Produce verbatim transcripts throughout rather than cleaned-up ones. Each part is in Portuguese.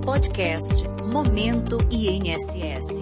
Podcast Momento I N S S.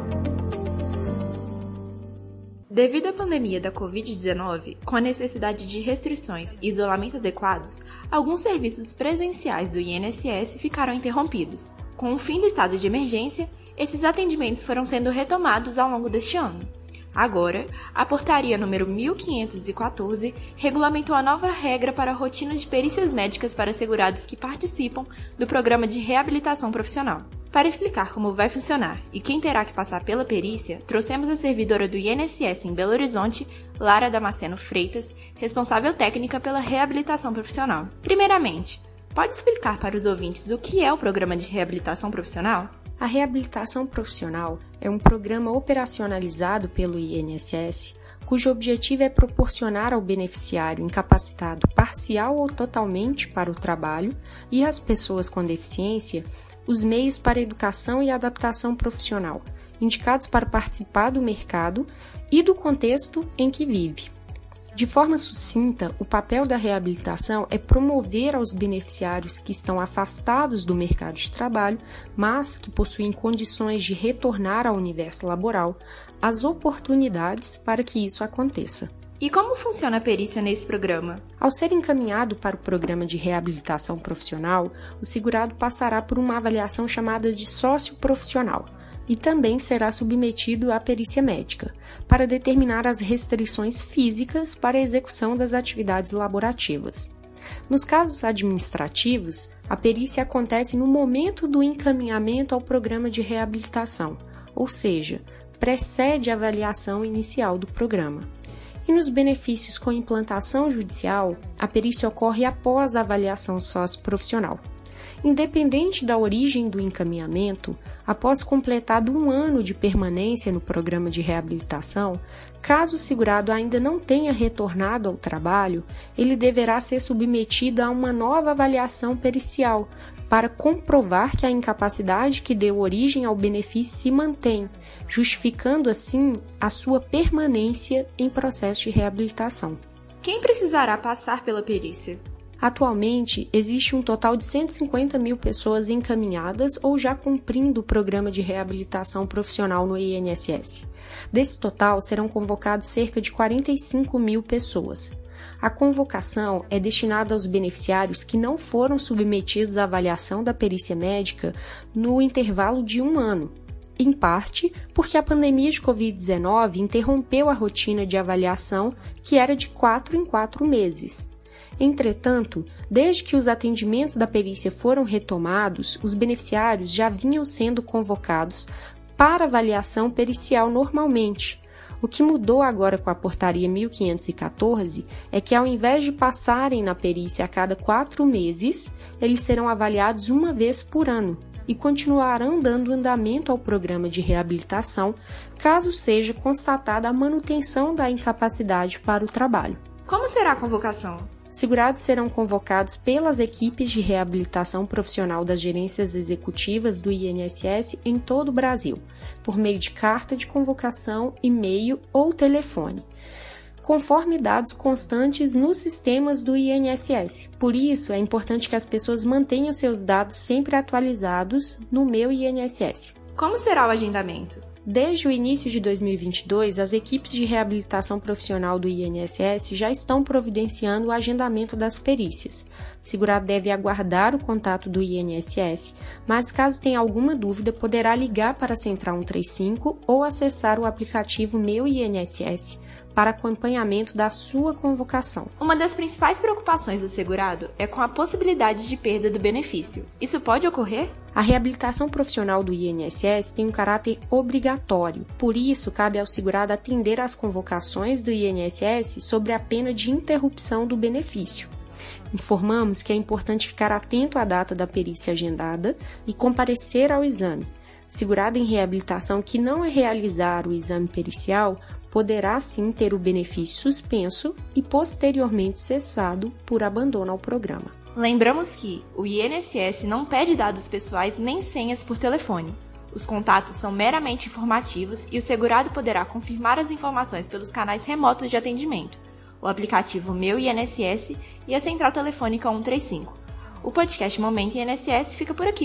Devido à pandemia da covid dezenove, com a necessidade de restrições e isolamento adequados, alguns serviços presenciais do I N S S ficaram interrompidos. Com o fim do estado de emergência, esses atendimentos foram sendo retomados ao longo deste ano. Agora, a portaria número mil quinhentos e quatorze regulamentou a nova regra para a rotina de perícias médicas para segurados que participam do programa de reabilitação profissional. Para explicar como vai funcionar e quem terá que passar pela perícia, trouxemos a servidora do I N S S em Belo Horizonte, Lara Damasceno Freitas, responsável técnica pela reabilitação profissional. Primeiramente, pode explicar para os ouvintes o que é o programa de reabilitação profissional? A reabilitação profissional é um programa operacionalizado pelo I N S S, cujo objetivo é proporcionar ao beneficiário incapacitado parcial ou totalmente para o trabalho e às pessoas com deficiência os meios para educação e adaptação profissional, indicados para participar do mercado e do contexto em que vive. De forma sucinta, o papel da reabilitação é promover aos beneficiários que estão afastados do mercado de trabalho, mas que possuem condições de retornar ao universo laboral, as oportunidades para que isso aconteça. E como funciona a perícia nesse programa? Ao ser encaminhado para o programa de reabilitação profissional, o segurado passará por uma avaliação chamada de socioprofissional e também será submetido à perícia médica, para determinar as restrições físicas para a execução das atividades laborativas. Nos casos administrativos, a perícia acontece no momento do encaminhamento ao programa de reabilitação, ou seja, precede a avaliação inicial do programa. E nos benefícios com implantação judicial, a perícia ocorre após a avaliação socioprofissional. Independente da origem do encaminhamento, após completado um ano de permanência no programa de reabilitação, caso o segurado ainda não tenha retornado ao trabalho, ele deverá ser submetido a uma nova avaliação pericial para comprovar que a incapacidade que deu origem ao benefício se mantém, justificando assim a sua permanência em processo de reabilitação. Quem precisará passar pela perícia? Atualmente, existe um total de cento e cinquenta mil pessoas encaminhadas ou já cumprindo o programa de reabilitação profissional no I N S S. Desse total, serão convocados cerca de quarenta e cinco mil pessoas. A convocação é destinada aos beneficiários que não foram submetidos à avaliação da perícia médica no intervalo de um ano, em parte porque a pandemia de covid dezenove interrompeu a rotina de avaliação, que era de quatro em quatro meses. Entretanto, desde que os atendimentos da perícia foram retomados, os beneficiários já vinham sendo convocados para avaliação pericial normalmente. O que mudou agora com a portaria mil quinhentos e quatorze é que, ao invés de passarem na perícia a cada quatro meses, eles serão avaliados uma vez por ano e continuarão dando andamento ao programa de reabilitação, caso seja constatada a manutenção da incapacidade para o trabalho. Como será a convocação? Segurados serão convocados pelas equipes de reabilitação profissional das gerências executivas do I N S S em todo o Brasil, por meio de carta de convocação, e-mail ou telefone, conforme dados constantes nos sistemas do I N S S. Por isso, é importante que as pessoas mantenham seus dados sempre atualizados no Meu I N S S. Como será o agendamento? Desde o início de dois mil e vinte e dois, as equipes de reabilitação profissional do I N S S já estão providenciando o agendamento das perícias. O segurado deve aguardar o contato do I N S S, mas caso tenha alguma dúvida, poderá ligar para a Central cento e trinta e cinco ou acessar o aplicativo Meu I N S S para acompanhamento da sua convocação. Uma das principais preocupações do segurado é com a possibilidade de perda do benefício. Isso pode ocorrer? A reabilitação profissional do I N S S tem um caráter obrigatório, por isso cabe ao segurado atender às convocações do I N S S sobre a pena de interrupção do benefício. Informamos que é importante ficar atento à data da perícia agendada e comparecer ao exame. O segurado em reabilitação que não realizar o exame pericial poderá sim ter o benefício suspenso e posteriormente cessado por abandono ao programa. Lembramos que o I N S S não pede dados pessoais nem senhas por telefone. Os contatos são meramente informativos e o segurado poderá confirmar as informações pelos canais remotos de atendimento, o aplicativo Meu I N S S e a central telefônica cento e trinta e cinco. O podcast Momento I N S S fica por aqui.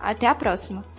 Até a próxima!